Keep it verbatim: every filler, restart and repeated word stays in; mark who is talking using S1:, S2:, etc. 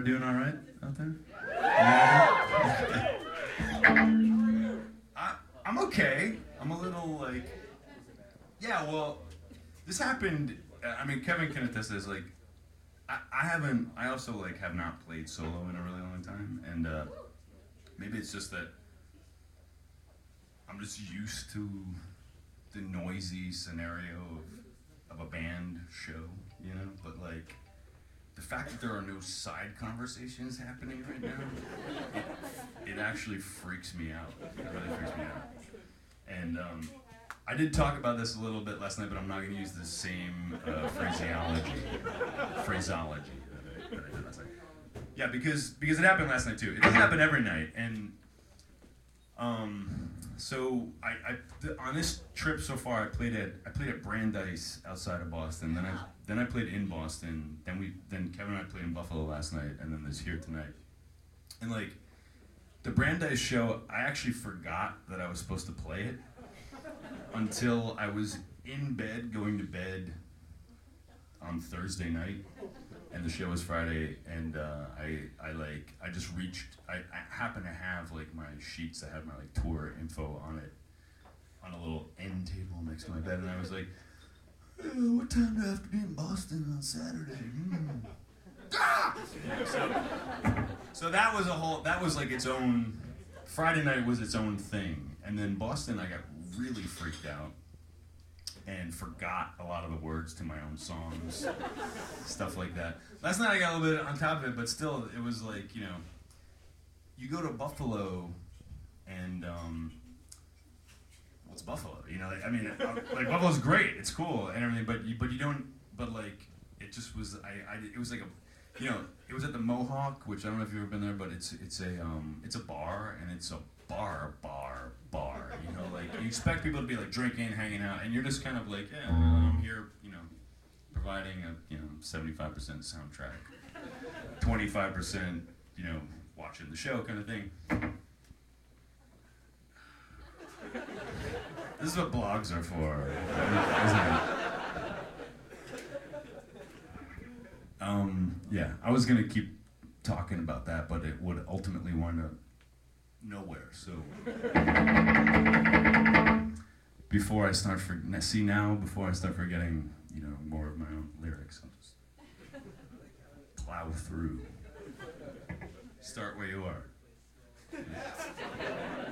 S1: doing all right out there? Yeah. I, I'm okay. I'm a little like, yeah. Well, this happened. I mean, Kevin can attest to this. Like, I, I haven't. I also like have not played solo in a really long time, and uh, maybe it's just that I'm just used to the noisy scenario of, of a band show, you know. But like, the fact that there are no side conversations happening right now, it, it actually freaks me out. It really freaks me out. And um, I did talk about this a little bit last night, but I'm not going to use the same uh, phraseology. Phraseology that I, that I did last night. Yeah, because because it happened last night too. It doesn't happen every night, and um, so I, I th- on this trip so far, I played at I played at Brandeis outside of Boston. Then I then I played in Boston. Then we then Kevin and I played in Buffalo last night, and then this here tonight. And like the Brandeis show, I actually forgot that I was supposed to play it until I was in bed going to bed on Thursday night, and the show was Friday, and uh, I I like I just reached I, I happen to have like my sheets that have my like tour info on it on a little end table next to my bed, and I was like, "Uh, what time do I have to be in Boston on Saturday?" Mm. Ah! Yeah, so, so that was a whole that was like its own Friday night was its own thing, and then Boston I got really freaked out and forgot a lot of the words to my own songs, stuff like that. Last night I got a little bit on top of it, but still, it was like, you know, you go to Buffalo, and um, what's Buffalo? You know, like, I mean, like Buffalo's great, it's cool and everything, but you, but you don't, but like, it just was, I, I, it was like a, you know, it was at the Mohawk, which I don't know if you've ever been there, but it's, it's a, um, it's a bar, and it's a bar, bar, bar. You know, like you expect people to be like drinking, hanging out, and you're just kind of like, yeah, I'm here, you know, providing a, you know, seventy-five percent soundtrack, twenty-five percent, you know, watching the show kind of thing. This is what blogs are for, isn't it? Um, yeah, I was gonna keep talking about that, but it would ultimately wind up nowhere. So before I start for see now, before I start forgetting, you know, more of my own lyrics, I'll just plow through. Start where you are.